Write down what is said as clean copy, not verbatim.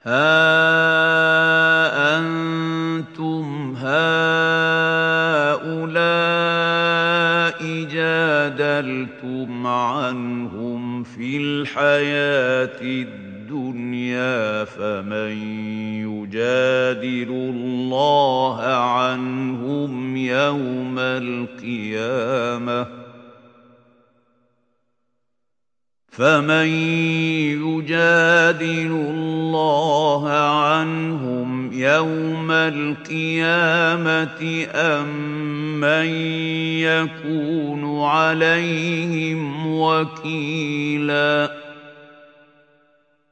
ها أنتم هؤلاء جادلتم عنهم في الحياة الدنيا فمن يجادل الله عنهم يوم القيامة فمن يجادل الله عنهم يوم القيامة أم من يكون عليهم وكيلاً